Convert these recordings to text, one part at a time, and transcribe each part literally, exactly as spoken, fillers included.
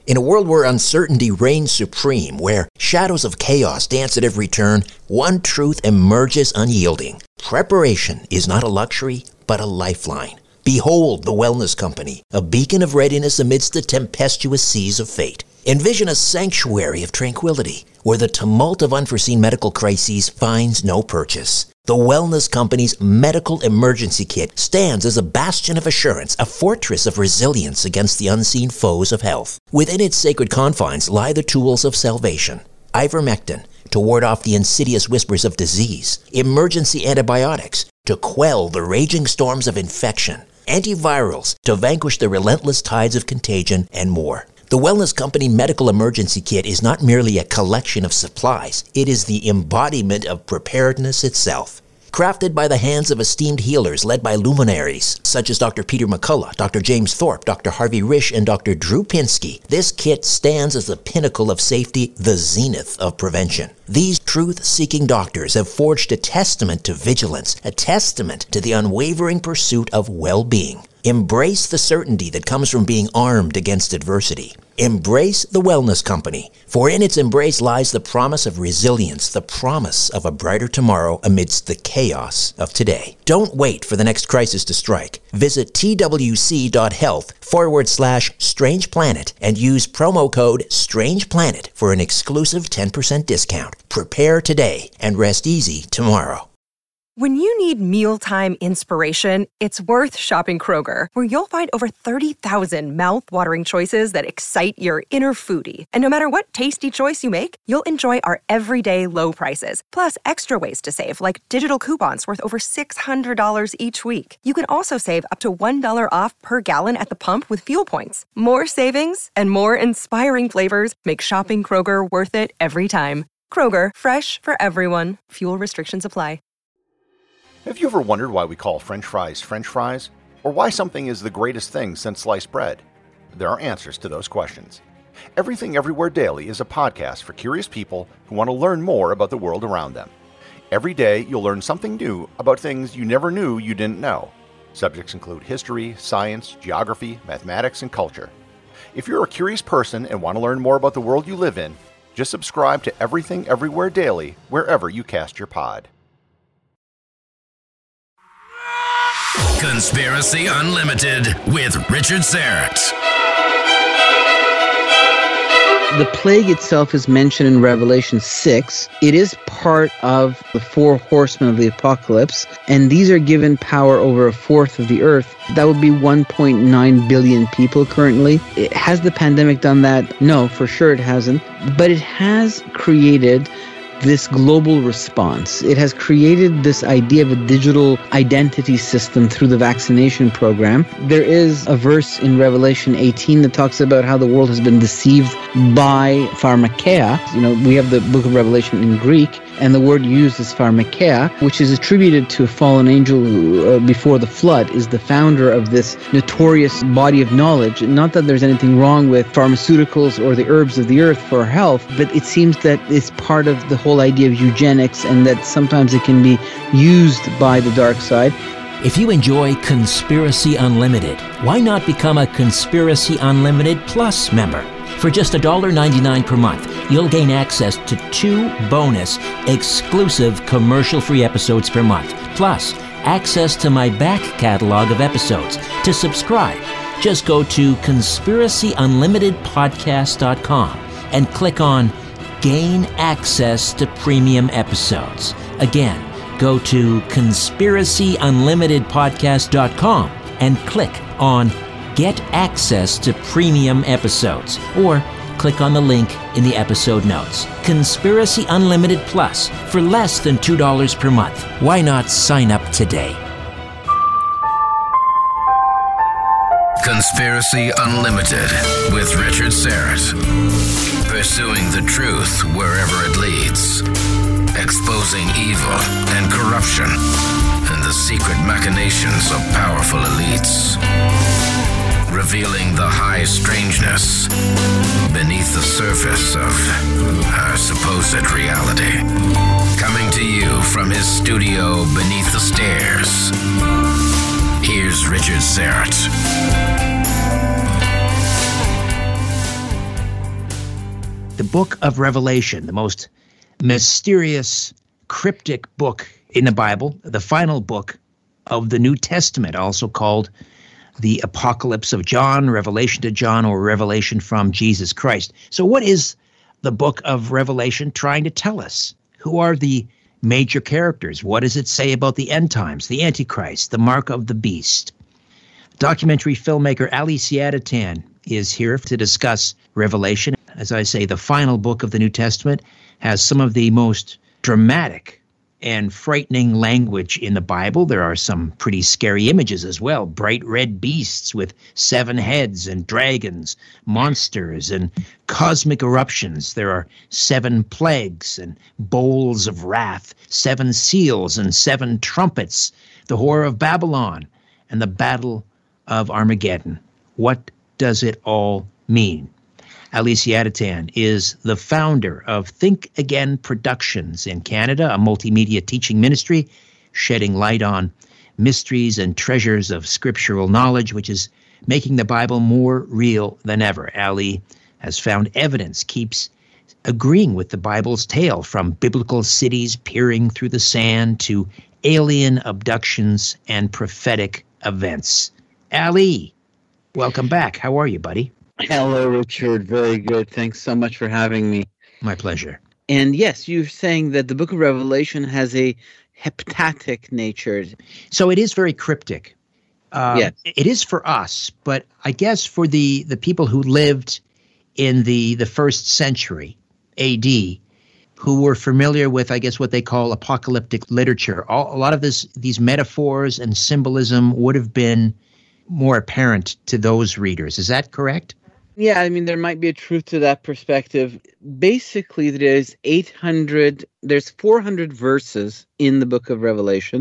In a world where uncertainty reigns supreme, where shadows of chaos dance at every turn, one truth emerges unyielding. Preparation is not a luxury, but a lifeline. Behold the Wellness Company, a beacon of readiness amidst the tempestuous seas of fate. Envision a sanctuary of tranquility, where the tumult of unforeseen medical crises finds no purchase. The Wellness Company's Medical Emergency Kit stands as a bastion of assurance, a fortress of resilience against the unseen foes of health. Within its sacred confines lie the tools of salvation. Ivermectin, to ward off the insidious whispers of disease. Emergency antibiotics, to quell the raging storms of infection. Antivirals, to vanquish the relentless tides of contagion, and more. The Wellness Company Medical Emergency Kit is not merely a collection of supplies. It is the embodiment of preparedness itself. Crafted by the hands of esteemed healers led by luminaries such as Doctor Peter McCullough, Doctor James Thorpe, Doctor Harvey Risch, and Doctor Drew Pinsky, this kit stands as the pinnacle of safety, the zenith of prevention. These truth-seeking doctors have forged a testament to vigilance, a testament to the unwavering pursuit of well-being. Embrace the certainty that comes from being armed against adversity. Embrace the Wellness Company, for in its embrace lies the promise of resilience, the promise of a brighter tomorrow amidst the chaos of today. Don't wait for the next crisis to strike. Visit twc.health forward slash Strange Planet and use promo code Strange Planet for an exclusive ten percent discount. Prepare today and rest easy tomorrow. When you need mealtime inspiration, it's worth shopping Kroger, where you'll find over thirty thousand mouth-watering choices that excite your inner foodie. And no matter what tasty choice you make, you'll enjoy our everyday low prices, plus extra ways to save, like digital coupons worth over six hundred dollars each week. You can also save up to one dollar off per gallon at the pump with fuel points. More savings and more inspiring flavors make shopping Kroger worth it every time. Kroger, fresh for everyone. Fuel restrictions apply. Have you ever wondered why we call French fries French fries? Or why something is the greatest thing since sliced bread? There are answers to those questions. Everything Everywhere Daily is a podcast for curious people who want to learn more about the world around them. Every day, you'll learn something new about things you never knew you didn't know. Subjects include history, science, geography, mathematics, and culture. If you're a curious person and want to learn more about the world you live in, just subscribe to Everything Everywhere Daily wherever you cast your pod. Conspiracy Unlimited with Richard Syrett. The plague itself is mentioned in Revelation six. It is part of the four horsemen of the apocalypse, and these are given power over a fourth of the earth. That would be one point nine billion people currently. It, has the pandemic done that? No, for sure it hasn't. But it has created this global response. It has created this idea of a digital identity system through the vaccination program. There is a verse in Revelation eighteen that talks about how the world has been deceived by pharmakeia. You know, we have the book of Revelation in Greek, and the word used is pharmakeia, which is attributed to a fallen angel who, uh, before the flood, is the founder of this notorious body of knowledge. Not that there's anything wrong with pharmaceuticals or the herbs of the earth for health, but it seems that it's part of the whole idea of eugenics, and that sometimes it can be used by the dark side. If you enjoy Conspiracy Unlimited, why not become a Conspiracy Unlimited Plus member? For just one dollar ninety-nine per month, you'll gain access to two bonus, exclusive commercial-free episodes per month, plus access to my back catalog of episodes. To subscribe, just go to conspiracy unlimited podcast dot com and click on Gain Access to Premium Episodes. Again, go to conspiracy unlimited podcast dot com and click on Get Access to Premium Episodes, or click on the link in the episode notes. Conspiracy Unlimited Plus for less than two dollars per month. Why not sign up today? Conspiracy Unlimited with Richard Syrett. Pursuing the truth wherever it leads. Exposing evil and corruption and the secret machinations of powerful elites. Revealing the high strangeness beneath the surface of our supposed reality. Coming to you from his studio beneath the stairs, here's Richard Syrett. the book of Revelation, the most mysterious, cryptic book in the Bible, the final book of the New Testament, also called the Apocalypse of John, Revelation to John, or Revelation from Jesus Christ. So what is the book of Revelation trying to tell us? Who are the major characters? What does it say about the end times, the Antichrist, the mark of the beast? Documentary filmmaker Ali Siadatan is here to discuss Revelation. As I say, the final book of the New Testament has some of the most dramatic and frightening language in the Bible. There are some pretty scary images as well. Bright red beasts with seven heads and dragons, monsters and cosmic eruptions. There are seven plagues and bowls of wrath, seven seals and seven trumpets, the Whore of Babylon and the Battle of Armageddon. What does it all mean? Ali Siadatan is the founder of Think Again Productions in Canada, a multimedia teaching ministry shedding light on mysteries and treasures of scriptural knowledge, which is making the Bible more real than ever. Ali has found evidence, keeps agreeing with the Bible's tale, from biblical cities peering through the sand to alien abductions and prophetic events. Ali, welcome back. How are you, buddy? Hello, Richard. Very good. Thanks so much for having me. My pleasure. And yes, you're saying that the book of Revelation has a heptatic nature. So it is very cryptic. Uh, yes. It is for us, but I guess for the, the people who lived in the, the first century A D, who were familiar with, I guess, what they call apocalyptic literature, all, a lot of this these metaphors and symbolism would have been more apparent to those readers. Is that correct? Yeah, I mean, there might be a truth to that perspective. Basically, there's eight hundred, there's four hundred verses in the book of Revelation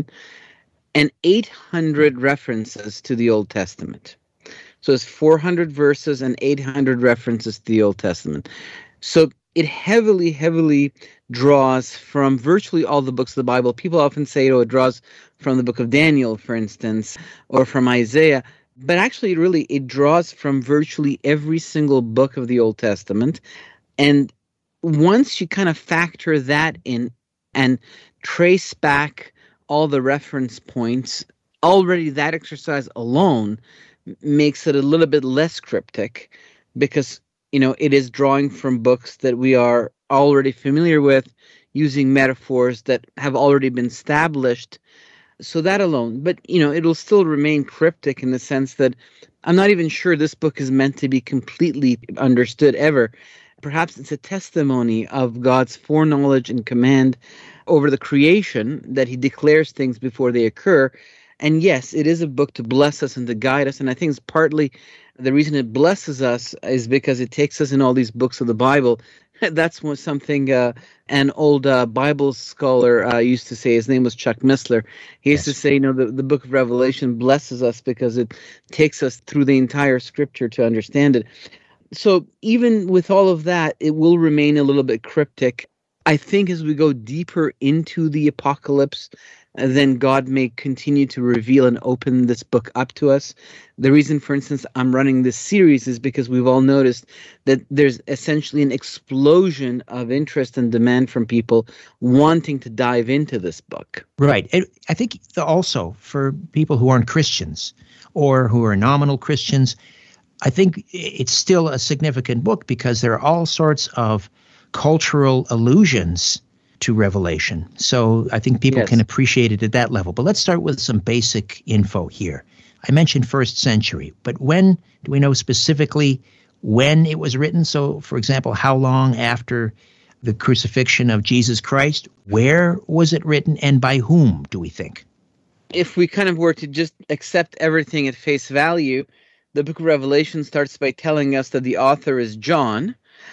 and eight hundred references to the Old Testament. So it's four hundred verses and eight hundred references to the Old Testament. So it heavily, heavily draws from virtually all the books of the Bible. People often say, oh, it draws from the book of Daniel, for instance, or from Isaiah. But actually, really, it draws from virtually every single book of the Old Testament. And once you kind of factor that in and trace back all the reference points, already that exercise alone makes it a little bit less cryptic, because, you know, it is drawing from books that we are already familiar with, using metaphors that have already been established. So that alone, but, you know, it'll still remain cryptic in the sense that I'm not even sure this book is meant to be completely understood ever. Perhaps it's a testimony of God's foreknowledge and command over the creation, that he declares things before they occur. And yes, it is a book to bless us and to guide us. And I think it's partly the reason it blesses us is because it takes us in all these books of the Bible. That's what something uh, an old uh, Bible scholar uh, used to say. His name was Chuck Missler. He used yes. to say, you know, the, the book of Revelation blesses us because it takes us through the entire scripture to understand it. So even with all of that, it will remain a little bit cryptic. I think as we go deeper into the apocalypse, then God may continue to reveal and open this book up to us. The reason, for instance, I'm running this series is because we've all noticed that there's essentially an explosion of interest and demand from people wanting to dive into this book. Right. And I think also for people who aren't Christians or who are nominal Christians, I think it's still a significant book because there are all sorts of cultural allusions to Revelation. So I think people yes. can appreciate it at that level. But let's start with some basic info here. I mentioned first century, but when do we know specifically when it was written? So, for example, how long after the crucifixion of Jesus Christ? Where was it written, and by whom, do we think? If we kind of were to just accept everything at face value, the book of Revelation starts by telling us that the author is John,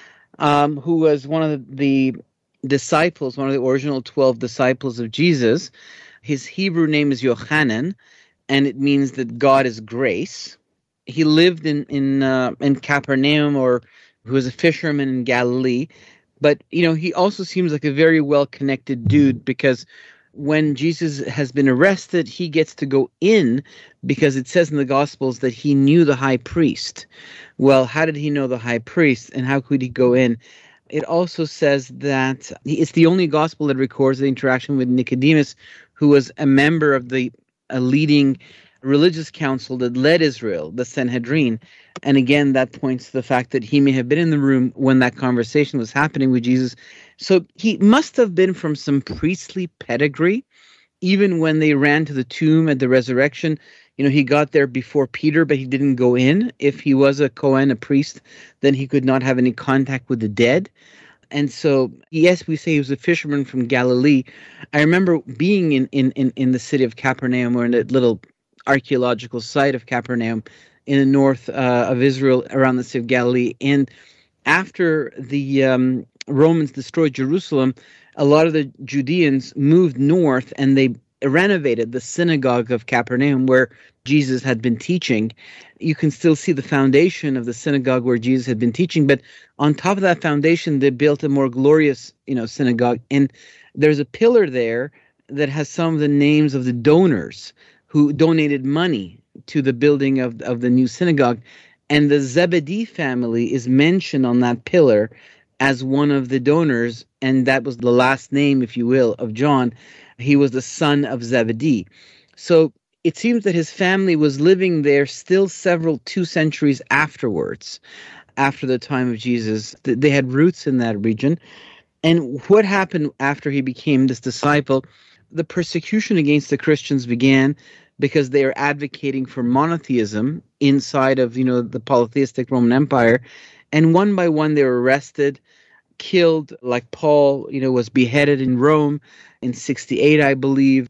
um, who was one of the disciples, one of the original twelve disciples of Jesus. His Hebrew name is Yochanan, and it means that God is grace. He lived in in uh, in Capernaum, or he was a fisherman in Galilee. But, you know, he also seems like a very well-connected dude, because when Jesus has been arrested, he gets to go in because it says in the Gospels that he knew the high priest. Well, how did he know the high priest, and how could he go in? It also says that it's the only gospel that records the interaction with Nicodemus, who was a member of the a leading religious council that led Israel, the Sanhedrin. And again, that points to the fact that he may have been in the room when that conversation was happening with Jesus. So he must have been from some priestly pedigree. Even when they ran to the tomb at the resurrection, you know, he got there before Peter, but he didn't go in. If he was a Kohen, a priest, then he could not have any contact with the dead. And so, yes, we say he was a fisherman from Galilee. I remember being in, in, in, in the city of Capernaum, or in a little archaeological site of Capernaum in the north uh, of Israel, around the Sea of Galilee. And after the um, Romans destroyed Jerusalem, a lot of the Judeans moved north, and they renovated the synagogue of Capernaum where Jesus had been teaching. You can still see the foundation of the synagogue where Jesus had been teaching, but on top of that foundation, they built a more glorious, you know, synagogue. And there's a pillar there that has some of the names of the donors who donated money to the building of, of the new synagogue. And the Zebedee family is mentioned on that pillar as one of the donors, and that was the last name, if you will, of John. He was the son of Zebedee. So it seems that his family was living there still several two centuries afterwards, after the time of Jesus. They had roots in that region. And what happened after he became this disciple? The persecution against the Christians began because they are advocating for monotheism inside of, you know, the polytheistic Roman Empire. And one by one, they were arrested, killed, like Paul, you know, was beheaded in Rome in sixty-eight, I believe.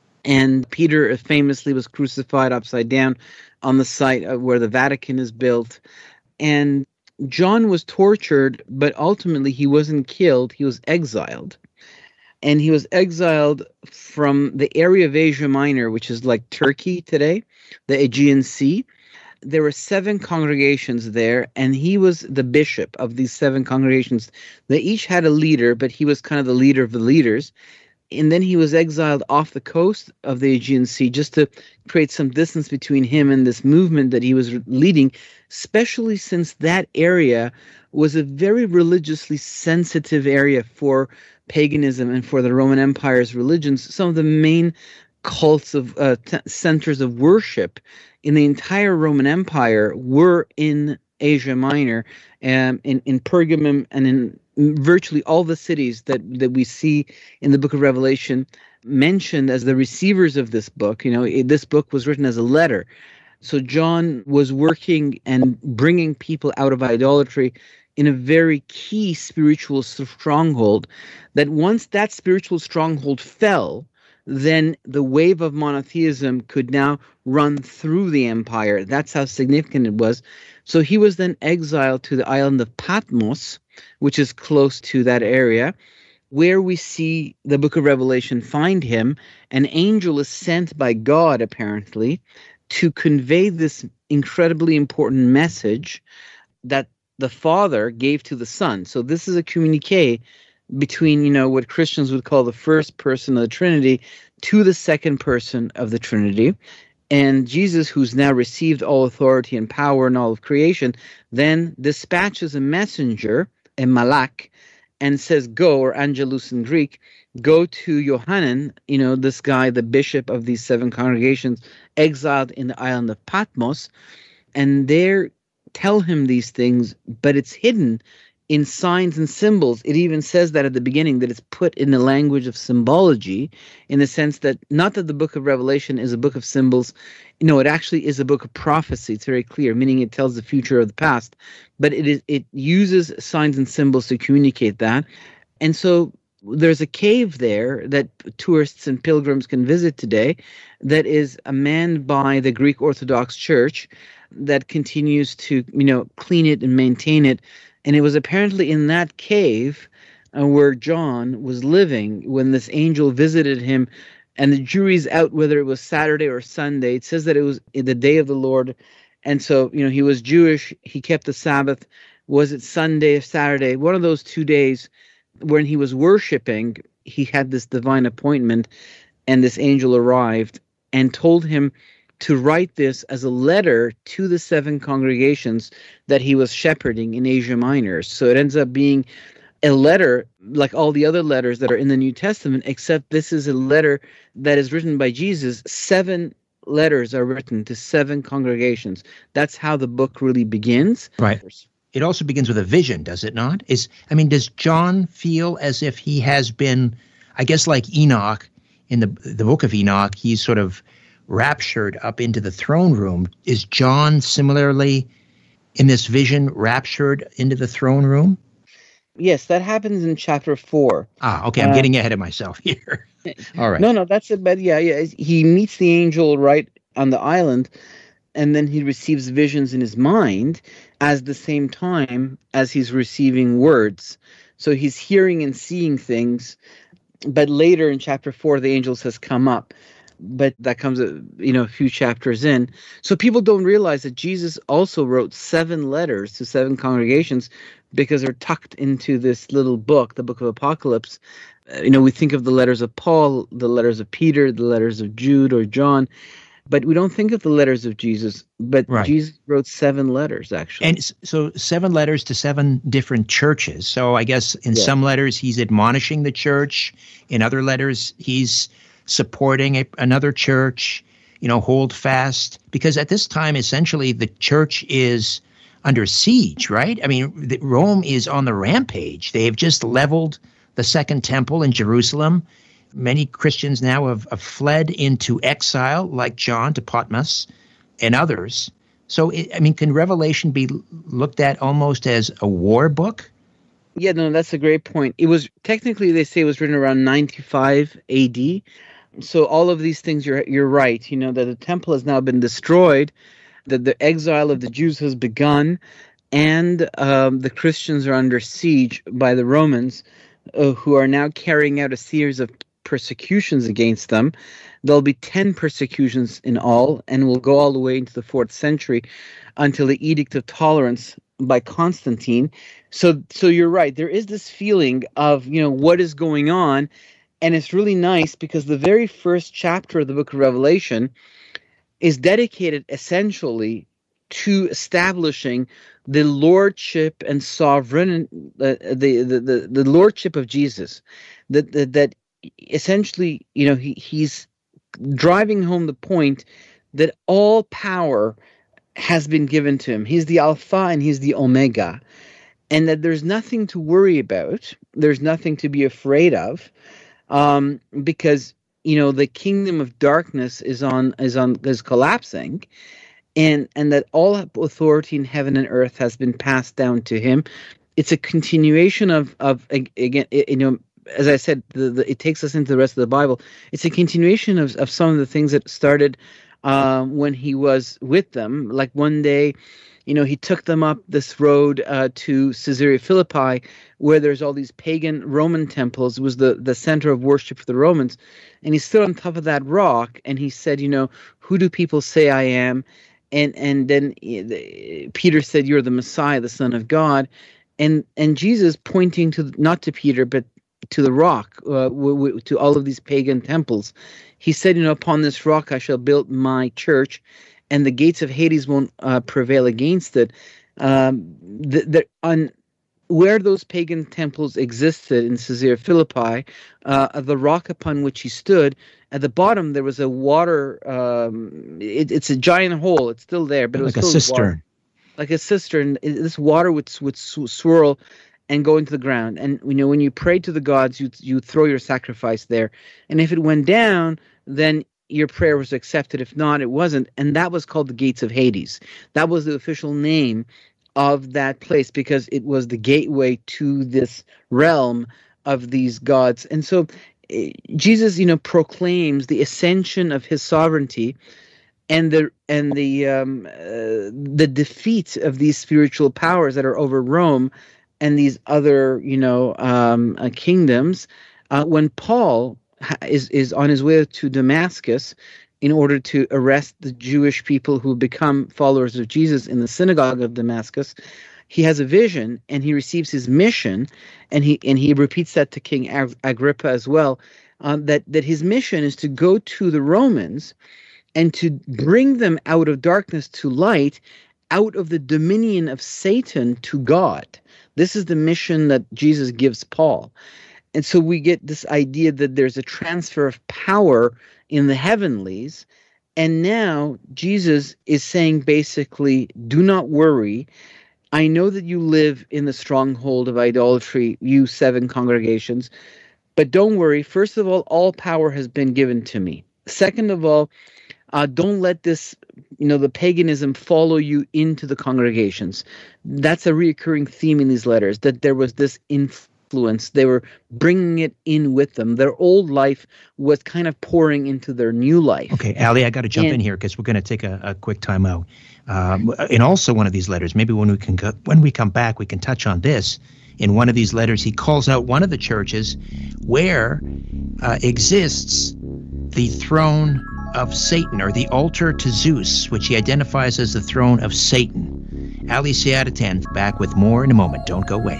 And Peter famously was crucified upside down on the site of where the Vatican is built. And John was tortured, but ultimately he wasn't killed. He was exiled. And he was exiled from the area of Asia Minor, which is like Turkey today, the Aegean Sea. There were seven congregations there, and he was the bishop of these seven congregations. They each had a leader, but he was kind of the leader of the leaders. And then he was exiled off the coast of the Aegean Sea just to create some distance between him and this movement that he was leading, especially since that area was a very religiously sensitive area for paganism and for the Roman Empire's religions. Some of the main cults of uh, t- centers of worship in the entire Roman Empire were in Asia Minor, um, in, in Pergamum, and in virtually all the cities that, that we see in the book of Revelation mentioned as the receivers of this book. You know, it, this book was written as a letter. So John was working and bringing people out of idolatry in a very key spiritual stronghold, that once that spiritual stronghold fell, then the wave of monotheism could now run through the empire. That's how significant it was. So he was then exiled to the island of Patmos, which is close to that area, where we see the book of Revelation find him. An angel is sent by God, apparently, to convey this incredibly important message that the Father gave to the Son. So this is a communique between, you know, what Christians would call the first person of the Trinity to the second person of the Trinity. And Jesus, who's now received all authority and power in all of creation, then dispatches a messenger, a malak, and says, go, or angelus in Greek, go to Yohanan, you know, this guy, the bishop of these seven congregations, exiled in the island of Patmos, and there tell him these things, but it's hidden in signs and symbols. It even says that at the beginning, that it's put in the language of symbology, in the sense that not that the book of Revelation is a book of symbols. No, it actually is a book of prophecy. It's very clear, meaning it tells the future of the past, but it is it uses signs and symbols to communicate that. And so there's a cave there that tourists and pilgrims can visit today that is manned by the Greek Orthodox Church that continues to, you know, clean it and maintain it. And it was apparently in that cave uh, where John was living when this angel visited him. And the jury's out whether it was Saturday or Sunday. It says that it was the day of the Lord. And so, you know, he was Jewish. He kept the Sabbath. Was it Sunday or Saturday? One of those two days when he was worshiping, he had this divine appointment, and this angel arrived and told him to write this as a letter to the seven congregations that he was shepherding in Asia Minor. So it ends up being a letter like all the other letters that are in the New Testament, except this is a letter that is written by Jesus. Seven letters are written to seven congregations. That's how the book really begins. Right. It also begins with a vision, does it not? Is I mean, does John feel as if he has been, I guess like Enoch in the the book of Enoch, he's sort of raptured up into the throne room. Is John similarly in this vision raptured into the throne room? Yes, that happens in chapter four. Ah, okay, I'm uh, getting ahead of myself here. All right. No, no, that's it. But yeah, yeah, he meets the angel right on the island, and then he receives visions in his mind at the same time as he's receiving words. So he's hearing and seeing things, but later in chapter four, the angel says, "Come up." But that comes, a, you know, a few chapters in. So people don't realize that Jesus also wrote seven letters to seven congregations because they're tucked into this little book, the book of Apocalypse. Uh, you know, we think of the letters of Paul, the letters of Peter, the letters of Jude or John, but we don't think of the letters of Jesus. But right. Jesus wrote seven letters, actually. And so seven letters to seven different churches. So I guess in yeah. some letters he's admonishing the church. In other letters he's supporting a, another church, you know, hold fast. Because at this time, essentially, the church is under siege, right? I mean, the, Rome is on the rampage. They have just leveled the Second Temple in Jerusalem. Many Christians now have, have fled into exile, like John, to Patmos and others. So, it, I mean, can Revelation be looked at almost as a war book? Yeah, no, that's a great point. It was, technically, they say it was written around ninety-five A D. So all of these things, you're you're right, you know, that the temple has now been destroyed, that the exile of the Jews has begun, and um, the Christians are under siege by the Romans, uh, who are now carrying out a series of persecutions against them. There'll be ten persecutions in all, and will go all the way into the fourth century until the Edict of Tolerance by Constantine. So, so you're right. There is this feeling of, you know, what is going on. And it's really nice because the very first chapter of the book of Revelation is dedicated essentially to establishing the lordship and sovereign, uh, the, the, the, the lordship of Jesus. That, that, that essentially, you know, he, he's driving home the point that all power has been given to him. He's the Alpha and he's the Omega. And that there's nothing to worry about. There's nothing to be afraid of. Um, because, you know, the kingdom of darkness is on is on is collapsing, and and that all authority in heaven and earth has been passed down to him. It's a continuation of of again, you know, as I said, the, the, it takes us into the rest of the Bible. It's a continuation of of some of the things that started um, when he was with them. Like one day, you know, he took them up this road uh, to Caesarea Philippi, where there's all these pagan Roman temples. It was the, the center of worship for the Romans. And he stood on top of that rock, and he said, you know, who do people say I am? And and then uh, Peter said, you're the Messiah, the Son of God. And and Jesus, pointing to not to Peter, but to the rock, uh, w- w- to all of these pagan temples, he said, you know, upon this rock I shall build my church, and the gates of Hades won't uh, prevail against it. Um, the, the, on where those pagan temples existed in Caesarea Philippi, uh, the rock upon which he stood, at the bottom there was a water. Um, it, it's a giant hole. It's still there, but it was like a cistern. Water. Like a cistern. This water would would swirl and go into the ground. And you know, when you pray to the gods, you you throw your sacrifice there, and if it went down, then your prayer was accepted. If not, it wasn't. And that was called the gates of Hades. That was the official name of that place because it was the gateway to this realm of these gods. And so uh, Jesus, you know, proclaims the ascension of his sovereignty and the and the um, uh, the defeat of these spiritual powers that are over Rome and these other, you know, um, uh, kingdoms. Uh, when Paul is is on his way to Damascus in order to arrest the Jewish people who become followers of Jesus in the synagogue of Damascus, he has a vision and he receives his mission, and he and he repeats that to King Ag- Agrippa as well, um, that that his mission is to go to the Romans and to bring them out of darkness to light, out of the dominion of Satan to God. This is the mission that Jesus gives Paul. And so we get this idea that there's a transfer of power in the heavenlies. And now Jesus is saying basically, do not worry. I know that you live in the stronghold of idolatry, you seven congregations, but don't worry. First of all, all power has been given to me. Second of all, uh, don't let this, you know, the paganism follow you into the congregations. That's a reoccurring theme in these letters, that there was this influence. They were bringing it in with them. Their old life was kind of pouring into their new life. Okay, Ali, I got to jump and, in here because we're going to take a, a quick time out. Um, in also one of these letters, maybe when we can go, when we come back, we can touch on this. In one of these letters, he calls out one of the churches where uh, exists the throne of Satan, or the altar to Zeus, which he identifies as the throne of Satan. Ali Siadatan back with more in a moment. Don't go away.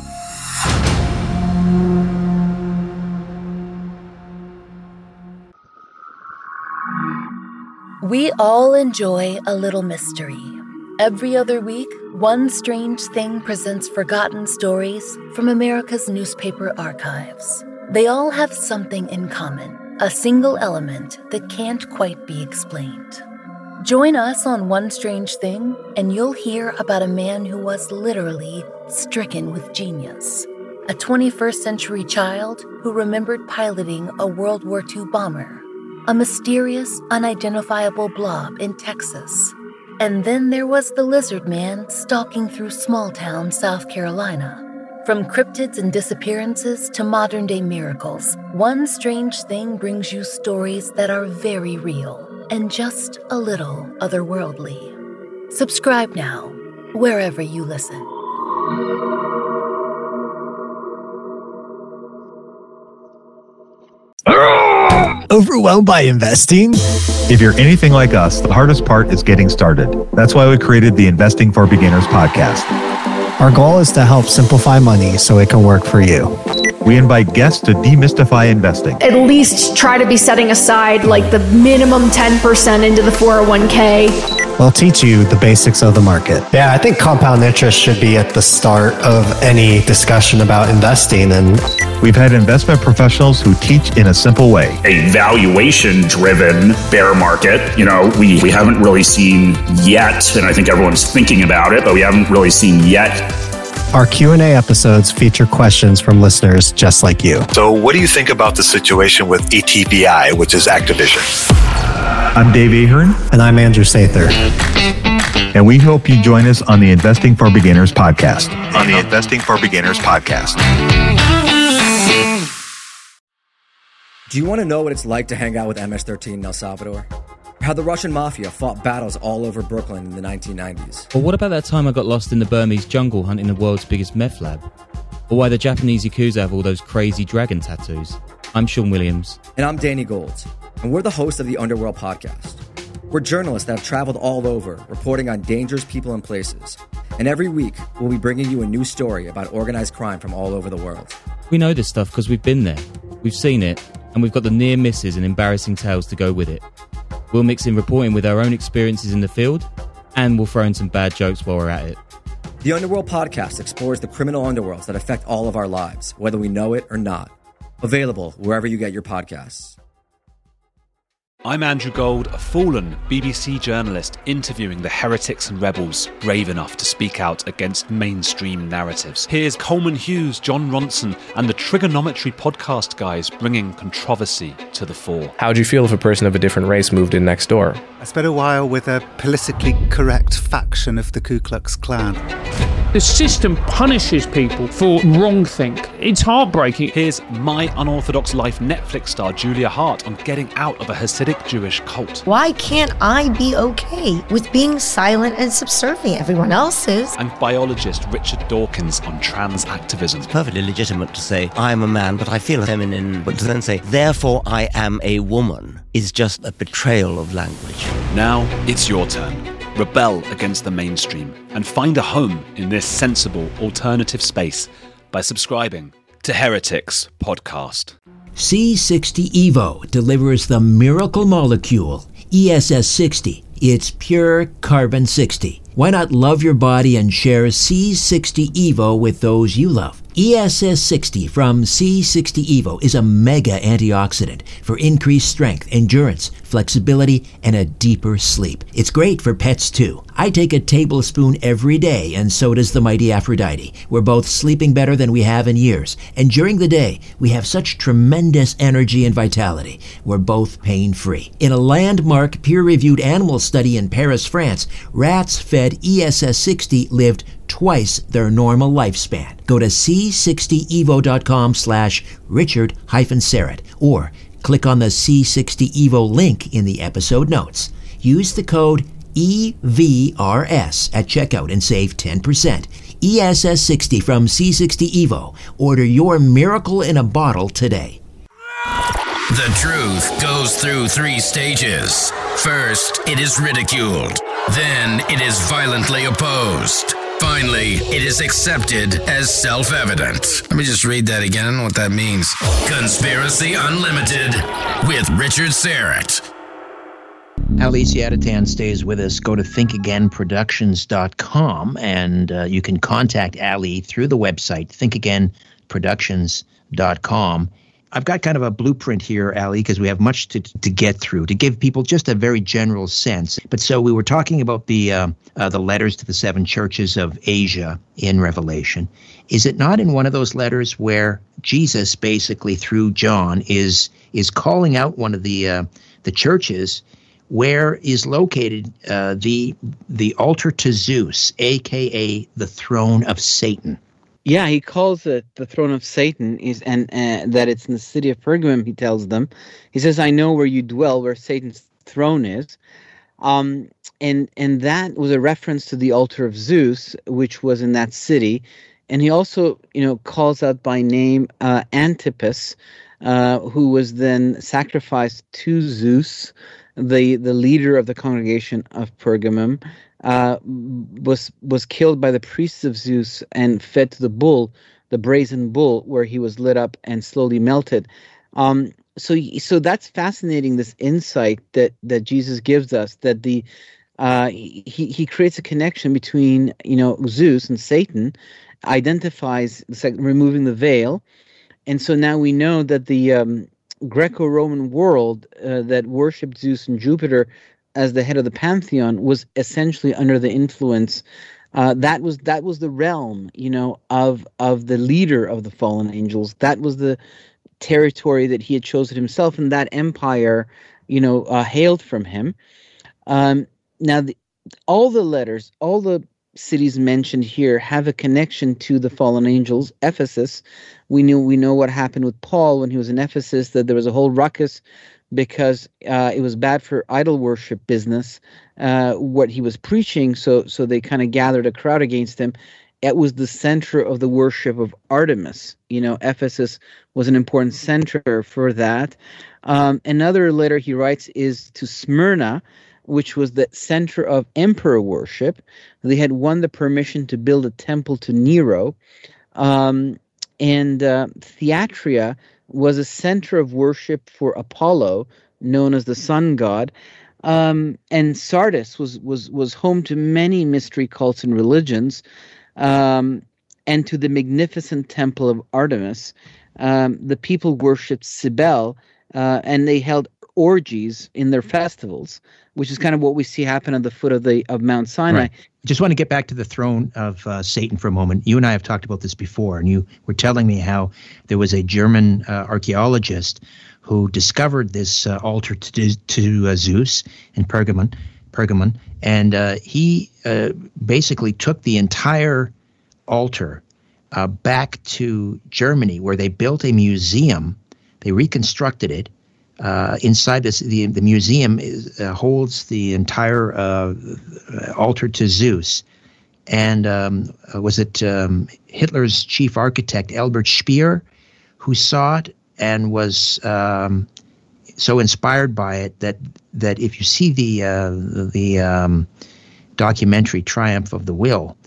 We all enjoy a little mystery. Every other week, One Strange Thing presents forgotten stories from America's newspaper archives. They all have something in common, a single element that can't quite be explained. Join us on One Strange Thing, and you'll hear about a man who was literally stricken with genius. A twenty-first century child who remembered piloting a World War Two bomber. A mysterious, unidentifiable blob in Texas. And then there was the lizard man stalking through small-town South Carolina. From cryptids and disappearances to modern-day miracles, One Strange Thing brings you stories that are very real and just a little otherworldly. Subscribe now, wherever you listen. Overwhelmed by investing? If you're anything like us, the hardest part is getting started. That's why we created the Investing for Beginners podcast. Our goal is to help simplify money so it can work for you. We invite guests to demystify investing. At least try to be setting aside like the minimum ten percent into the four oh one k. We'll teach you the basics of the market. Yeah, I think compound interest should be at the start of any discussion about investing. And we've had investment professionals who teach in a simple way. A valuation-driven bear market, you know, we, we haven't really seen yet, and I think everyone's thinking about it, but we haven't really seen yet. Our Q and A episodes feature questions from listeners just like you. So what do you think about the situation with A T V I, which is Activision? I'm Dave Ahern. And I'm Andrew Sather. And we hope you join us on the Investing for Beginners podcast. On the Investing for Beginners podcast. Do you want to know what it's like to hang out with M S thirteen in El Salvador? How the Russian mafia fought battles all over Brooklyn in the nineteen nineties? Or what about that time I got lost in the Burmese jungle hunting the world's biggest meth lab? Or why the Japanese Yakuza have all those crazy dragon tattoos? I'm Sean Williams. And I'm Danny Gold. And we're the hosts of the Underworld podcast. We're journalists that have traveled all over, reporting on dangerous people and places. And every week, we'll be bringing you a new story about organized crime from all over the world. We know this stuff because we've been there. We've seen it. And we've got the near misses and embarrassing tales to go with it. We'll mix in reporting with our own experiences in the field, and we'll throw in some bad jokes while we're at it. The Underworld podcast explores the criminal underworlds that affect all of our lives, whether we know it or not. Available wherever you get your podcasts. I'm Andrew Gold, a fallen B B C journalist interviewing the heretics and rebels brave enough to speak out against mainstream narratives. Here's Coleman Hughes, John Ronson, and the Trigonometry podcast guys bringing controversy to the fore. How would you feel if a person of a different race moved in next door? I spent a while with a politically correct faction of the Ku Klux Klan. The system punishes people for wrongthink. It's heartbreaking. Here's My Unorthodox Life Netflix star Julia Hart on getting out of a Hasidic Jewish cult. Why can't I be okay with being silent and subservient? Everyone else is. And biologist Richard Dawkins on trans activism. It's perfectly legitimate to say, I'm a man, but I feel feminine. But to then say, therefore I am a woman, is just a betrayal of language. Now it's your turn. Rebel against the mainstream and find a home in this sensible alternative space by subscribing to Heretics Podcast. C sixty Evo delivers the miracle molecule, E S S sixty. It's pure carbon sixty. Why not love your body and share C sixty Evo with those you love? E S S sixty from C sixty Evo is a mega antioxidant for increased strength, endurance, flexibility, and a deeper sleep. It's great for pets too. I take a tablespoon every day, and so does the mighty Aphrodite. We're both sleeping better than we have in years, and during the day, we have such tremendous energy and vitality. We're both pain-free. In a landmark peer-reviewed animal study in Paris, France, rats fed E S S sixty lived twice their normal lifespan. Go to c sixty evo dot com slash Richard hyphen Serrett or click on the C sixty Evo link in the episode notes. Use the code E V R S at checkout and save ten percent. E S S sixty from C sixty Evo. Order your miracle in a bottle today. The truth goes through three stages. First, it is ridiculed. Then, it is violently opposed. Finally, it is accepted as self-evident. Let me just read that again. I don't know what that means. Conspiracy Unlimited with Richard Serrett. Ali Siadatan stays with us. Go to think again productions dot com and uh, you can contact Ali through the website, think again productions dot com. I've got kind of a blueprint here, Ali, because we have much to to get through, to give people just a very general sense. But so we were talking about the uh, uh, the letters to the seven churches of Asia in Revelation. Is it not in one of those letters where Jesus basically, through John, is is calling out one of the uh, the churches where is located uh, the the altar to Zeus, a k a the throne of Satan? Yeah, he calls it the throne of Satan, is and uh, that it's in the city of Pergamum, he tells them. He says, I know where you dwell, where Satan's throne is. Um, and and that was a reference to the altar of Zeus, which was in that city. And he also, you know, calls out by name uh, Antipas, uh, who was then sacrificed to Zeus, the, the leader of the congregation of Pergamum. Uh, was was killed by the priests of Zeus and fed to the bull, the brazen bull, where he was lit up and slowly melted. Um, so so that's fascinating. This insight that that Jesus gives us, that the uh, he he creates a connection between, you know, Zeus and Satan, identifies, like removing the veil, and so now we know that the um, Greco-Roman world uh, that worshipped Zeus and Jupiter as the head of the pantheon was essentially under the influence. Uh, that was that was the realm, you know, of of the leader of the fallen angels. That was the territory that he had chosen himself, and that empire, you know, uh, hailed from him. Um, now, the, all the letters, all the cities mentioned here have a connection to the fallen angels. Ephesus, we knew we know what happened with Paul when he was in Ephesus, that there was a whole ruckus because uh, it was bad for idol worship business, uh, what he was preaching, so so they kind of gathered a crowd against him. It was the center of the worship of Artemis. You know, Ephesus was an important center for that. Um, another letter he writes is to Smyrna, which was the center of emperor worship. They had won the permission to build a temple to Nero. Um, and uh, Thyatira was a center of worship for Apollo, known as the sun god. Um, and Sardis was, was, was home to many mystery cults and religions, um, and to the magnificent temple of Artemis. Um, the people worshipped Cybele, uh, and they held orgies in their festivals, which is kind of what we see happen at the foot of the of Mount Sinai. Right. Just want to get back to the throne of uh, Satan for a moment. You and I have talked about this before, and you were telling me how there was a German uh, archaeologist who discovered this uh, altar to, to uh, Zeus in Pergamon, Pergamon, and uh, he uh, basically took the entire altar uh, back to Germany, where they built a museum. They reconstructed it. Uh, inside this, the the museum is, uh, holds the entire uh, altar to Zeus, and um, was it um, Hitler's chief architect Albert Speer who saw it and was um, so inspired by it that that if you see the uh, the um, documentary Triumph of the Will,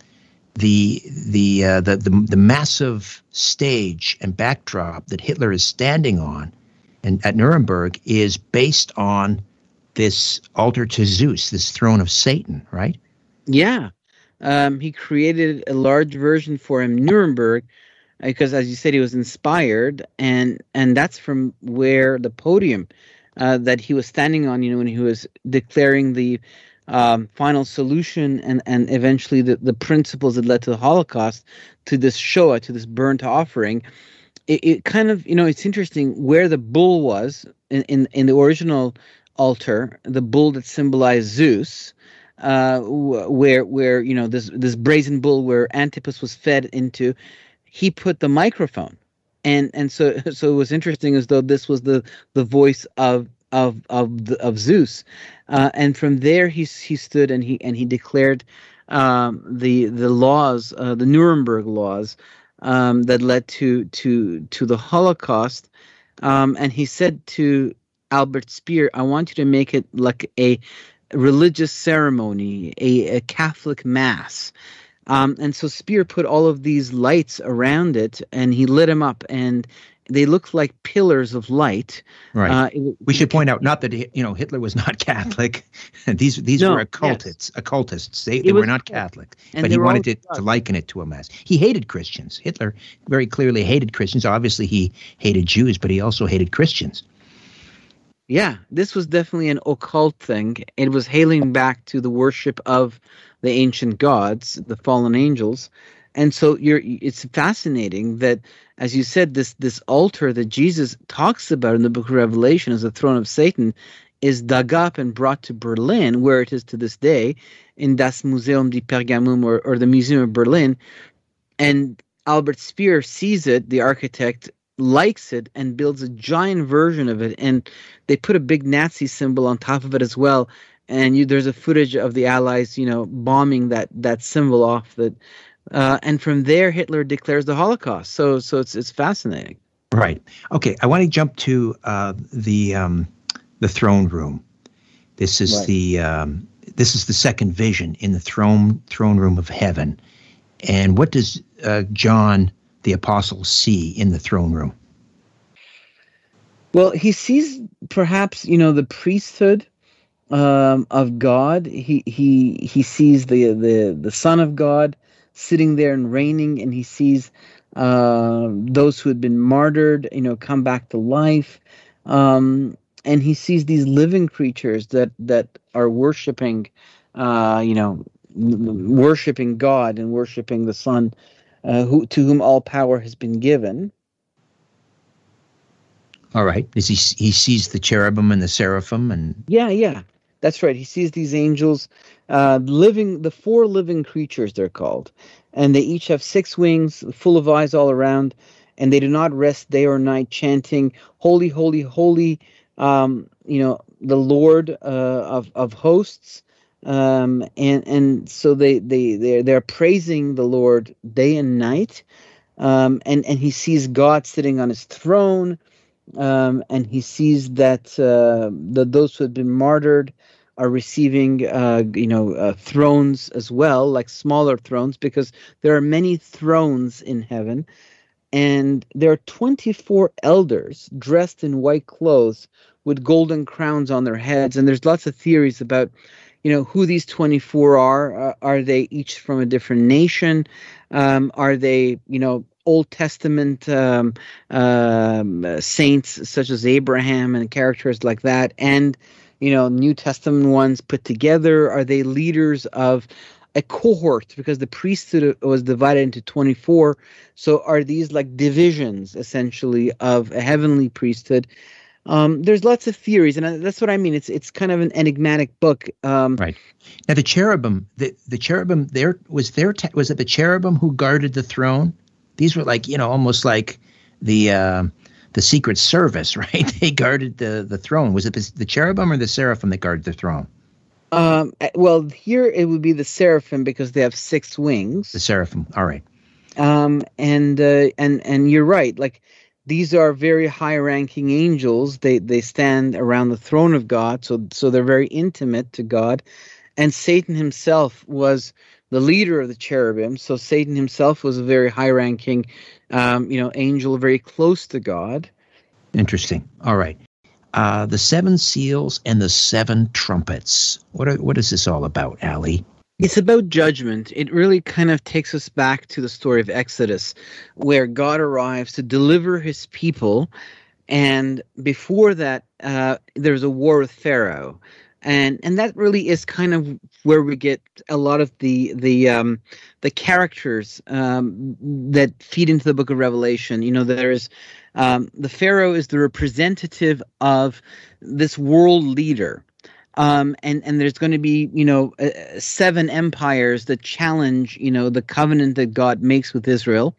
the the, uh, the the the massive stage and backdrop that Hitler is standing on and at Nuremberg is based on this altar to Zeus, this throne of Satan, right? Yeah. Um, he created a large version for him, Nuremberg, because, as you said, he was inspired, and and that's from where the podium uh, that he was standing on, you know, when he was declaring the um, final solution and and eventually the, the principles that led to the Holocaust, to this Shoah, to this burnt offering. It, it kind of, you know, it's interesting where the bull was in, in, in the original altar, the bull that symbolized Zeus. Uh, where where you know this this brazen bull where Antipas was fed into, he put the microphone, and and so so it was interesting as though this was the the voice of of of the, of Zeus, uh, and from there he he stood and he and he declared um, the the laws, uh, the Nuremberg laws, um, that led to to to the Holocaust, um, and he said to Albert Speer, "I want you to make it like a religious ceremony, a, a Catholic mass." Um, and so Speer put all of these lights around it, and he lit them up, and they looked like pillars of light. Right. Uh, it, we should point out, not that you know Hitler was not Catholic. these these no, were occultists. Yes. Occultists. They, they was, were not Catholic, and but he wanted to, all, to liken it to a mass. He hated Christians. Hitler very clearly hated Christians. Obviously, he hated Jews, but he also hated Christians. Yeah, this was definitely an occult thing. It was hailing back to the worship of the ancient gods, the fallen angels. And so you're, it's fascinating that, as you said, this this altar that Jesus talks about in the book of Revelation as the throne of Satan is dug up and brought to Berlin, where it is to this day, in Das Museum die Pergamum, or, or the Museum of Berlin. And Albert Speer sees it, the architect, likes it, and builds a giant version of it, and they put a big Nazi symbol on top of it as well. And you, there's a footage of the Allies, you know, bombing that that symbol off. That, uh, and from there, Hitler declares the Holocaust. So, so it's it's fascinating. Right. Okay. I want to jump to uh, the um, the throne room. This is right. the um, this is the second vision in the throne throne room of heaven. And what does uh, John the apostle see in the throne room? Well, he sees perhaps, you know, the priesthood um, of God. He he he sees the the the Son of God sitting there and reigning, and he sees uh, those who had been martyred, you know, come back to life, um, and he sees these living creatures that that are worshiping, uh, you know, worshiping God and worshiping the Son, uh, who to whom all power has been given. All right. Is he he sees the cherubim and the seraphim and yeah, yeah, that's right. He sees these angels, uh, living, the four living creatures they're called, and they each have six wings, full of eyes all around, and they do not rest day or night, chanting, "Holy, holy, holy!" Um, you know, the Lord uh, of of hosts, um, and and so they they they they're praising the Lord day and night, um, and and he sees God sitting on his throne. Um, and he sees that uh, that those who had been martyred are receiving, uh, you know, uh, thrones as well, like smaller thrones, because there are many thrones in heaven, and there are twenty-four elders dressed in white clothes with golden crowns on their heads. And there's lots of theories about, you know, who these twenty-four are. Uh, are they each from a different nation? Um, are they, you know, Old Testament um, um, saints such as Abraham and characters like that, and you know, New Testament ones put together? Are they leaders of a cohort? Because the priesthood was divided into twenty-four. So are these like divisions essentially of a heavenly priesthood? Um, there's lots of theories, and that's what I mean. It's it's kind of an enigmatic book. Um, right. Now the cherubim, the the cherubim, there was there was it the cherubim who guarded the throne? These were like, you know, almost like the uh, the Secret Service, right? They guarded the, the throne. Was it the, the cherubim or the seraphim that guarded the throne? Um, well, here it would be the seraphim because they have six wings. The seraphim, all right. Um, and uh, and and you're right. Like these are very high-ranking angels. They they stand around the throne of God, so so they're very intimate to God. And Satan himself was the leader of the cherubim. So Satan himself was a very high-ranking, um, you know, angel, very close to God. Interesting. All right. Uh, the seven seals and the seven trumpets. What are, what is this all about, Ali? It's about judgment. It really kind of takes us back to the story of Exodus, where God arrives to deliver his people. And before that, uh, there's a war with Pharaoh. And and that really is kind of where we get a lot of the the um, the characters um, that feed into the book of Revelation. You know, there's um, the Pharaoh is the representative of this world leader. Um, and, and there's going to be, you know, uh, seven empires that challenge, you know, the covenant that God makes with Israel.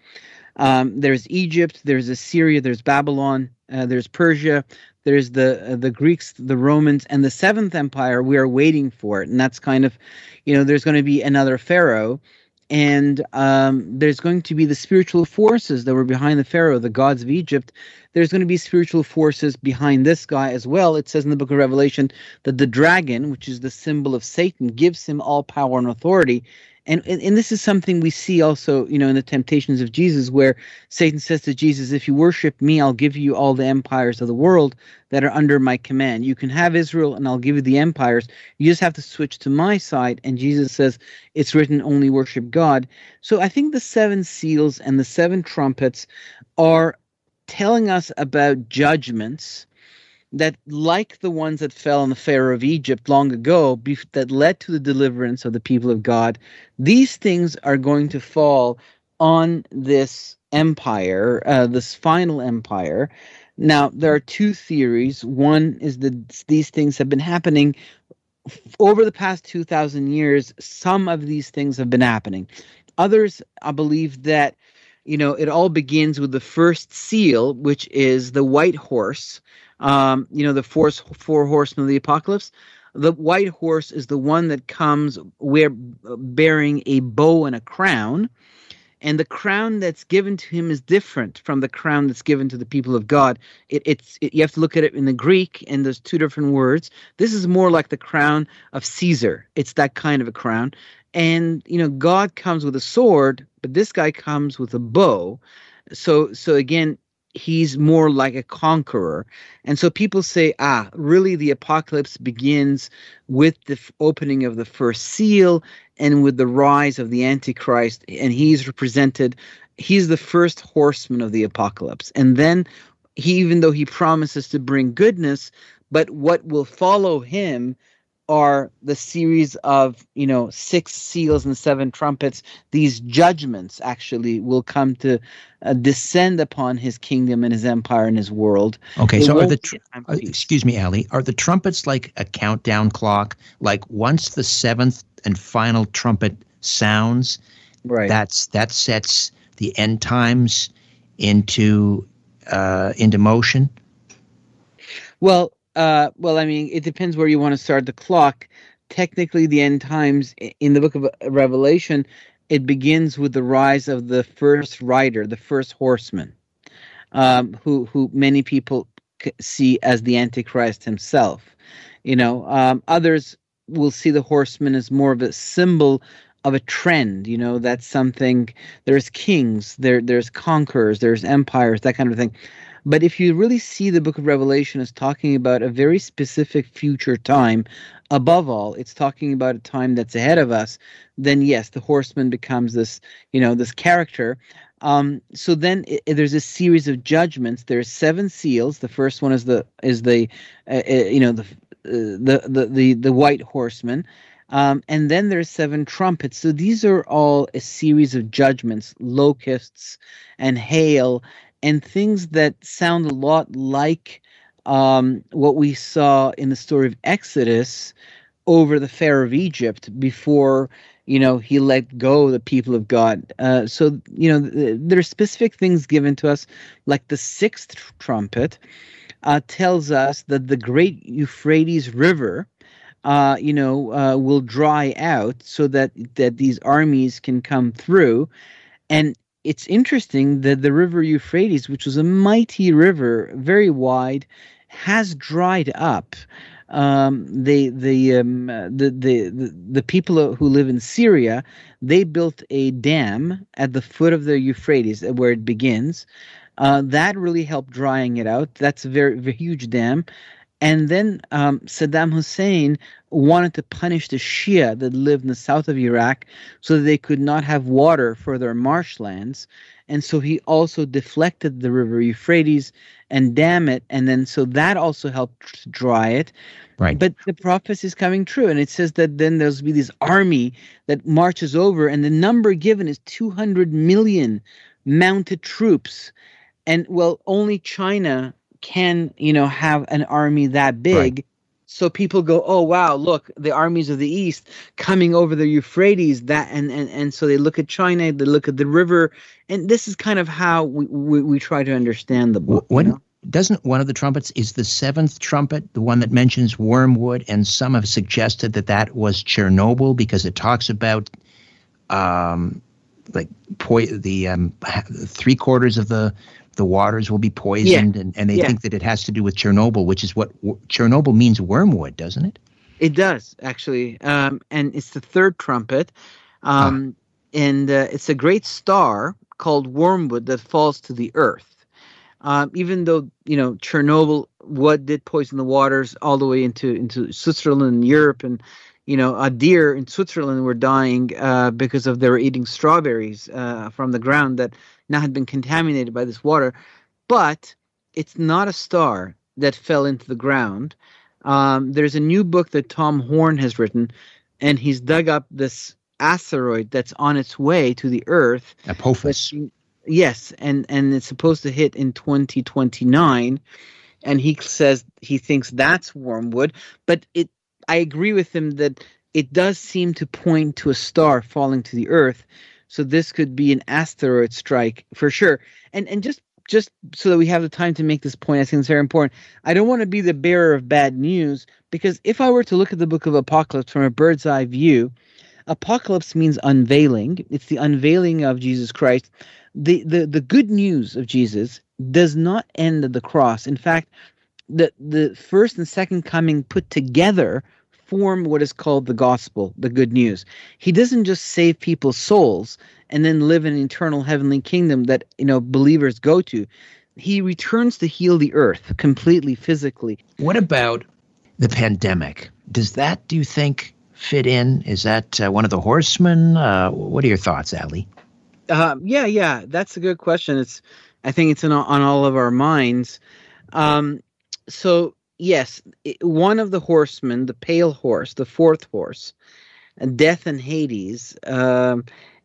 Um, there's Egypt, there's Assyria, there's Babylon, uh, there's Persia, there's the uh, the Greeks, the Romans, and the seventh empire. We are waiting for it. And that's kind of, you know, there's going to be another Pharaoh. And um, there's going to be the spiritual forces that were behind the Pharaoh, the gods of Egypt. There's going to be spiritual forces behind this guy as well. It says in the book of Revelation that the dragon, which is the symbol of Satan, gives him all power and authority. And, and and this is something we see also, you know, in the temptations of Jesus, where Satan says to Jesus, if you worship me, I'll give you all the empires of the world that are under my command. You can have Israel and I'll give you the empires. You just have to switch to my side. And Jesus says, it's written, only worship God. So I think the seven seals and the seven trumpets are telling us about judgments that, like the ones that fell on the Pharaoh of Egypt long ago, be, that led to the deliverance of the people of God, these things are going to fall on this empire, uh, this final empire. Now, there are two theories. One is that these things have been happening over the past two thousand years. Some of these things have been happening. Others, I believe that, you know, it all begins with the first seal, which is the white horse. Um, you know, the four, four horsemen of the apocalypse. The white horse is the one that comes where, bearing a bow and a crown. And the crown that's given to him is different from the crown that's given to the people of God. It, it's it, you have to look at it in the Greek, and there's two different words. This is more like the crown of Caesar. It's that kind of a crown. And, you know, God comes with a sword, but this guy comes with a bow. So, so again, he's more like a conqueror. And so people say, ah, really the apocalypse begins with the f- opening of the first seal and with the rise of the Antichrist. And he's represented, he's the first horseman of the apocalypse. And then he, even though he promises to bring goodness, but what will follow him are the series of, you know, six seals and seven trumpets. These judgments actually will come to uh, descend upon his kingdom and his empire and his world. Okay, It so are won't the be tr- a time uh, of peace. excuse me, Ali, are the trumpets like a countdown clock? Like once the seventh and final trumpet sounds, right? That's that sets the end times into uh, into motion. Well, uh, well, I mean, it depends where you want to start the clock. Technically, the end times i- in the book of Revelation, it begins with the rise of the first rider, the first horseman, um, who who many people c- see as the Antichrist himself. You know, um, others will see the horseman as more of a symbol of a trend. You know, that's something. There's kings, there there's conquerors, there's empires, that kind of thing. But if you really see the book of Revelation as talking about a very specific future time, above all, it's talking about a time that's ahead of us, then yes, the horseman becomes this, you know, this character. Um, so then i there's a series of judgments. There's seven seals. The first one is the is the uh, uh, you know the, uh, the the the the white horseman. Um, and then there's seven trumpets. So these are all a series of judgments, locusts and hail, and things that sound a lot like um, what we saw in the story of Exodus over the Pharaoh of Egypt before, you know, he let go the people of God. Uh, so, you know, th- there are specific things given to us, like the sixth tr- trumpet uh, tells us that the great Euphrates River, uh, you know, uh, will dry out so that that these armies can come through. And it's interesting that the river Euphrates, which was a mighty river, very wide, has dried up. Um, they, the, um, uh, the, the, the, the people who live in Syria, they built a dam at the foot of the Euphrates, where it begins. Uh, that really helped drying it out. That's a very, very huge dam. And then um, Saddam Hussein wanted to punish the Shia that lived in the south of Iraq so that they could not have water for their marshlands. And so he also deflected the river Euphrates and dam it. And then so that also helped dry it. Right. But the prophecy is coming true. And it says that then there'll be this army that marches over. And the number given is two hundred million mounted troops. And, well, only China can, you know, have an army that big. Right. So people go, oh, wow, look, the armies of the East coming over the Euphrates, that, and, and, and so they look at China, they look at the river, and this is kind of how we, we, we try to understand the book. When, you know? Doesn't one of the trumpets, is the seventh trumpet, the one that mentions wormwood, and some have suggested that that was Chernobyl because it talks about um, like po- the um, three quarters of the the waters will be poisoned, yeah. and, and they yeah. think that it has to do with Chernobyl, which is what w- Chernobyl means wormwood, doesn't it? It does, actually. Um, and it's the third trumpet. Um, ah. And uh, it's a great star called wormwood that falls to the earth. Um, even though, you know, Chernobyl, what did poison the waters all the way into, into Switzerland and Europe, and, you know, a deer in Switzerland were dying uh, because of they were eating strawberries uh, from the ground that now had been contaminated by this water. But it's not a star that fell into the ground. Um, there's a new book that Tom Horn has written, and he's dug up this asteroid that's on its way to the Earth. Apophis. Which, yes, and, and it's supposed to hit in twenty twenty-nine. And he says he thinks that's wormwood. But it, I agree with him that it does seem to point to a star falling to the Earth. So this could be an asteroid strike for sure. And and just just so that we have the time to make this point, I think it's very important. I don't want to be the bearer of bad news, because if I were to look at the book of Apocalypse from a bird's eye view, Apocalypse means unveiling. It's the unveiling of Jesus Christ. The the the good news of Jesus does not end at the cross. In fact, the the first and second coming put together form what is called the gospel, the good news. He doesn't just save people's souls and then live in an eternal heavenly kingdom that, you know, believers go to. He returns to heal the earth completely, physically. What about the pandemic? Does that, do you think, fit in? Is that uh, one of the horsemen? Uh, what are your thoughts, Ali? Uh, yeah, yeah, that's a good question. It's, I think it's in, on all of our minds. Um, so, yes, one of the horsemen, the pale horse, the fourth horse, death and Hades, um,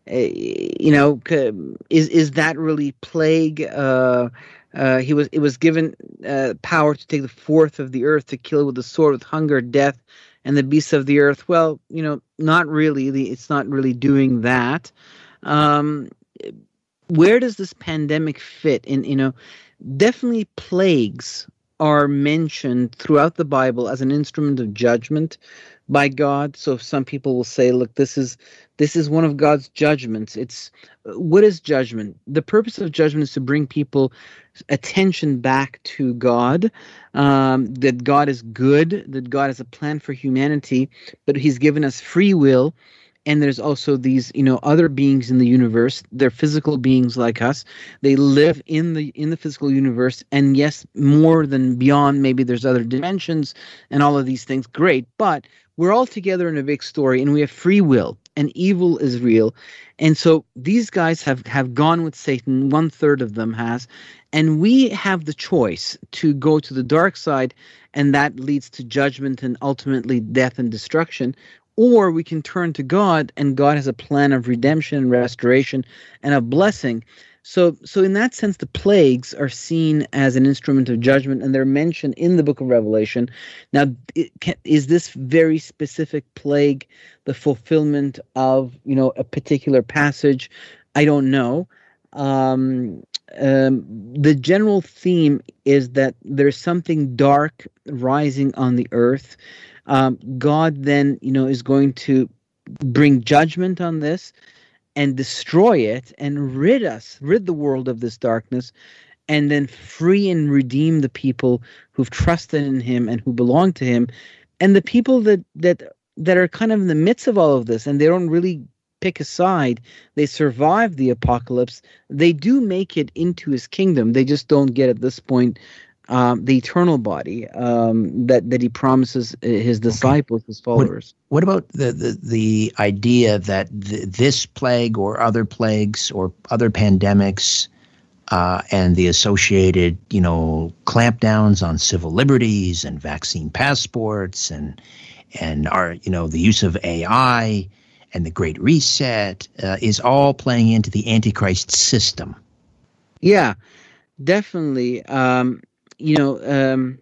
you know, is is that really plague? Uh, uh, he was it was given uh, power to take the fourth of the earth, to kill with the sword, with hunger, death, and the beasts of the earth. Well, you know, not really. It's not really doing that. Um, where does this pandemic fit in? You know, definitely plagues are mentioned throughout the Bible as an instrument of judgment by God. So some people will say, look, this is this is one of God's judgments. It's what is judgment? The purpose of judgment is to bring people attention back to God, um, that God is good, that God has a plan for humanity, but he's given us free will. And there's also these, you know, other beings in the universe. They're physical beings like us. They live in the in the physical universe. And yes, more than beyond, maybe there's other dimensions and all of these things. Great. But we're all together in a big story, and we have free will, and evil is real. And so these guys have, have gone with Satan. One third of them has. And we have the choice to go to the dark side, and that leads to judgment and ultimately death and destruction. Or we can turn to God, and God has a plan of redemption and restoration and of blessing. So so in that sense, the plagues are seen as an instrument of judgment, and they're mentioned in the book of Revelation. Now, it can, is this very specific plague the fulfillment of, you know, a particular passage? I don't know. Um, um, the general theme is that there's something dark rising on the earth. Um, God then, you know, is going to bring judgment on this and destroy it and rid us, rid the world of this darkness, and then free and redeem the people who've trusted in him and who belong to him. And the people that that that are kind of in the midst of all of this, and they don't really pick a side, they survive the apocalypse, they do make it into his kingdom. They just don't get at this point um, the eternal body um, that that he promises his disciples, okay. his followers. What, what about the, the the idea that th- this plague or other plagues or other pandemics uh, and the associated, you know, clampdowns on civil liberties and vaccine passports and and our, you know, the use of A I and the Great Reset uh, is all playing into the Antichrist system? Yeah, definitely. Um, You know, um,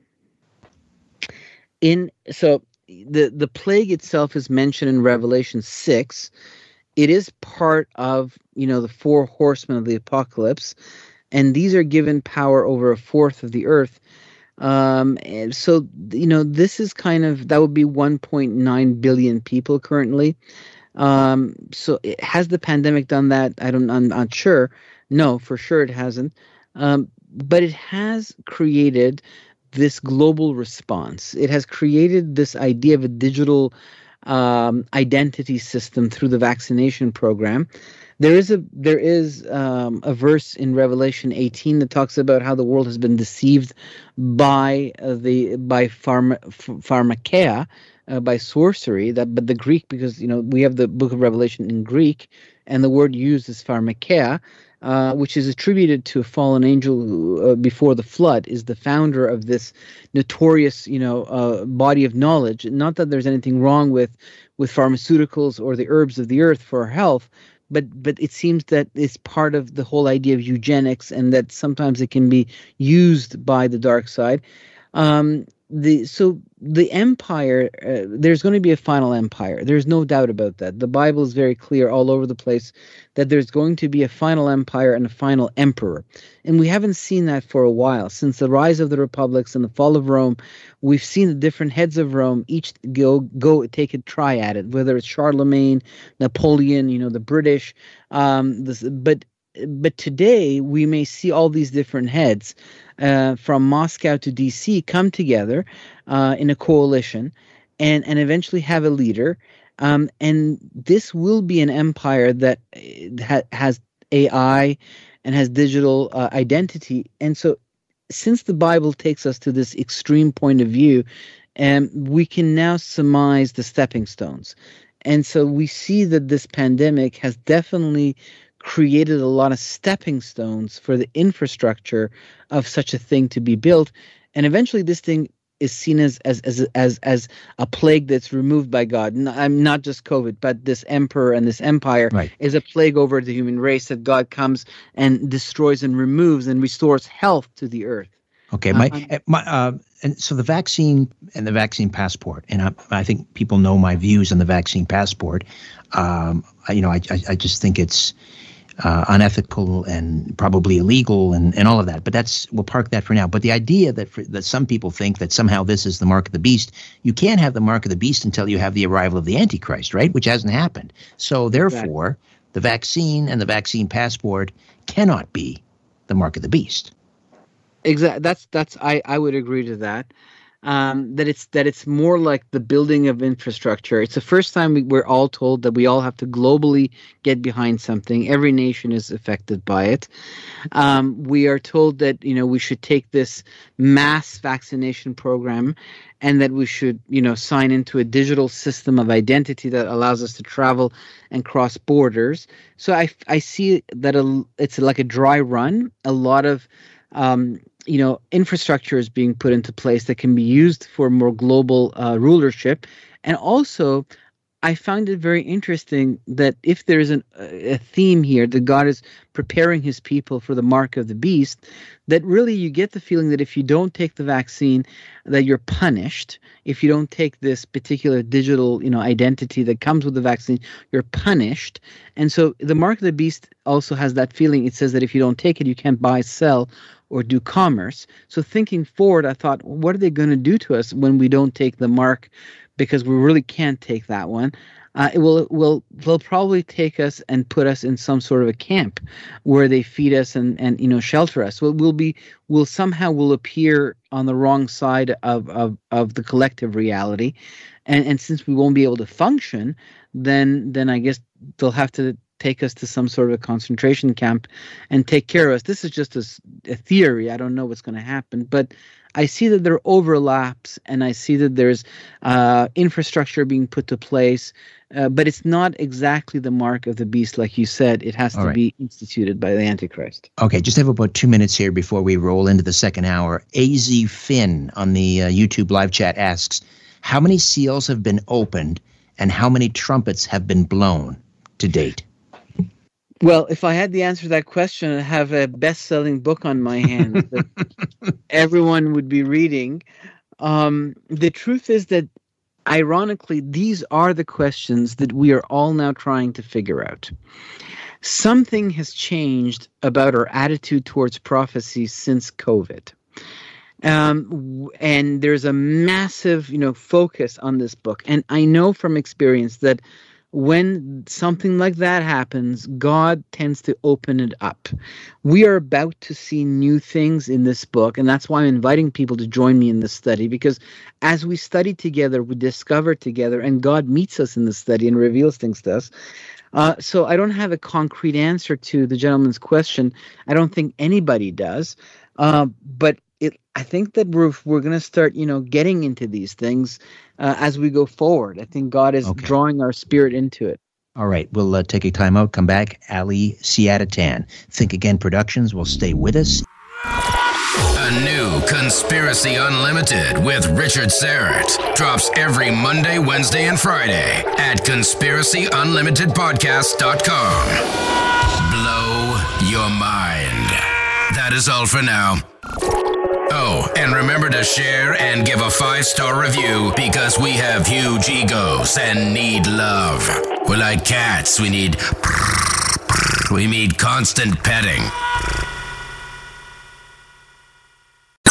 in so the the plague itself is mentioned in Revelation six. It is part of, you know, the four horsemen of the apocalypse, and these are given power over a fourth of the earth. Um, and so, you know, this is kind of, that would be one point nine billion people currently. Um, so it, has the pandemic done that? I don't, I'm not sure. No, for sure it hasn't. Um, But it has created this global response. It has created this idea of a digital um, identity system through the vaccination program. There is a there is um, a verse in Revelation eighteen that talks about how the world has been deceived by uh, the by pharma, pharmakeia, uh, by sorcery. That but the Greek, because you know we have the Book of Revelation in Greek, and the word used is pharmakeia. Uh, which is attributed to a fallen angel who, uh, before the flood, is the founder of this notorious, you know, uh, body of knowledge. Not that there's anything wrong with, with pharmaceuticals or the herbs of the earth for our health, but but it seems that it's part of the whole idea of eugenics, and that sometimes it can be used by the dark side. Um, the so the empire, uh, there's going to be a final empire. There's no doubt about that. The Bible is very clear all over the place that there's going to be a final empire and a final emperor. And we haven't seen that for a while. Since the rise of the republics and the fall of Rome, we've seen the different heads of Rome each go go take a try at it, whether it's Charlemagne, Napoleon, you know, the British. Um, this, but but today we may see all these different heads uh, from Moscow to D C come together uh, in a coalition and, and eventually have a leader. Um, and this will be an empire that ha- has A I and has digital uh, identity. And so since the Bible takes us to this extreme point of view, um, we can now surmise the stepping stones. And so we see that this pandemic has definitely created a lot of stepping stones for the infrastructure of such a thing to be built. And eventually this thing is seen as as as as, as a plague that's removed by God. I'm not just COVID, but this emperor and this empire right. is a plague over the human race that God comes and destroys and removes and restores health to the earth. Okay, my um, my uh, and so the vaccine and the vaccine passport, and I, I think people know my views on the vaccine passport. Um, I, you know, I, I I just think it's uh, unethical and probably illegal and, and all of that. But that's we'll park that for now. But the idea that for, that some people think that somehow this is the mark of the beast, you can't have the mark of the beast until you have the arrival of the Antichrist, right? Which hasn't happened. So therefore, right. the vaccine and the vaccine passport cannot be the mark of the beast. Exactly. That's that's I, I would agree to that. Um, that it's that it's more like the building of infrastructure. It's the first time we, we're all told that we all have to globally get behind something. Every nation is affected by it. Um, we are told that you know we should take this mass vaccination program, and that we should you know sign into a digital system of identity that allows us to travel and cross borders. So I I see that a, it's like a dry run. A lot of um, you know, infrastructure is being put into place that can be used for more global uh, rulership. And also, I found it very interesting that if there's an, a theme here, that God is preparing his people for the mark of the beast, that really you get the feeling that if you don't take the vaccine, that you're punished. If you don't take this particular digital, you know, identity that comes with the vaccine, you're punished. And so the mark of the beast also has that feeling. It says that if you don't take it, you can't buy, sell, or do commerce. So thinking forward, I thought, what are they going to do to us when we don't take the mark? Because we really can't take that one. Uh, it will will they'll probably take us and put us in some sort of a camp where they feed us and, and you know shelter us. We'll, we'll be we'll somehow will appear on the wrong side of, of, of the collective reality, and and since we won't be able to function, then then I guess they'll have to take us to some sort of a concentration camp and take care of us. This is just a, a theory. I don't know what's going to happen, but I see that there are overlaps, and I see that there's uh, infrastructure being put to place, uh, but it's not exactly the mark of the beast, like you said. It has All to right. be instituted by the Antichrist. Okay, just have about two minutes here before we roll into the second hour. A Z Finn on the uh, YouTube live chat asks, how many seals have been opened and how many trumpets have been blown to date? Well, if I had the answer to that question, I'd have a best-selling book on my hands that everyone would be reading. Um, the truth is that, ironically, these are the questions that we are all now trying to figure out. Something has changed about our attitude towards prophecy since COVID. Um, and there's a massive, you know, focus on this book. And I know from experience that when something like that happens, God tends to open it up. We are about to see new things in this book, and that's why I'm inviting people to join me in this study, because as we study together, we discover together, and God meets us in the study and reveals things to us. Uh, so I don't have a concrete answer to the gentleman's question. I don't think anybody does. Uh, but it, I think that we're we're going to start, you know, getting into these things uh, as we go forward. I think God is Okay. drawing our spirit into it. All right, we'll uh, take a time out, come back. Ali Siadatan, Think Again Productions will stay with us. A new Conspiracy Unlimited with Richard Serrett drops every Monday, Wednesday, and Friday at conspiracy unlimited podcast dot com. Blow your mind. That is all for now. Oh, and remember to share and give a five-star review because we have huge egos and need love. We're like cats. We need... We need constant petting.